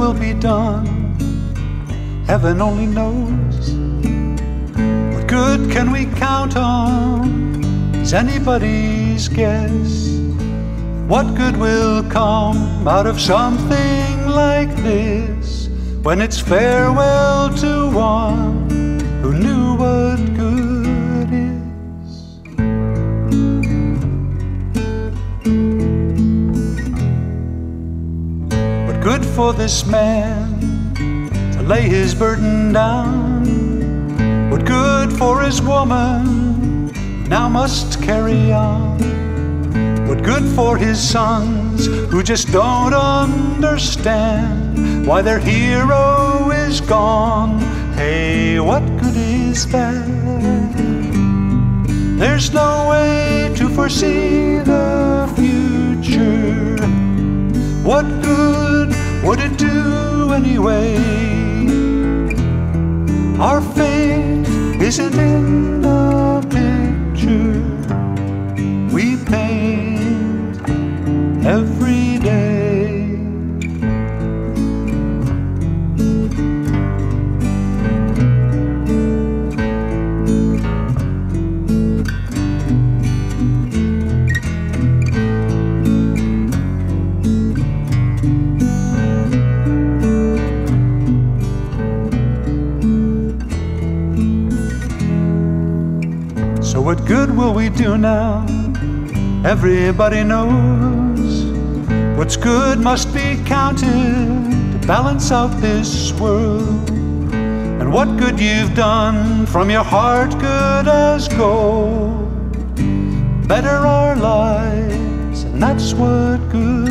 will be done, heaven only knows. What good can we count on is anybody's guess. What good will come out of something like this, when it's farewell to one who knew what good is? What good for this man to lay his burden down? What good for his woman who now must carry on? What good for his sons who just don't understand why their hero is gone? Hey, what good is that? There's no way to foresee the future. What good would it do anyway? Our fate isn't in the picture we paint every day. So what good will we do now? Everybody knows what's good must be counted to balance out this world. And what good you've done from your heart, good as gold. Better our lives, and that's what good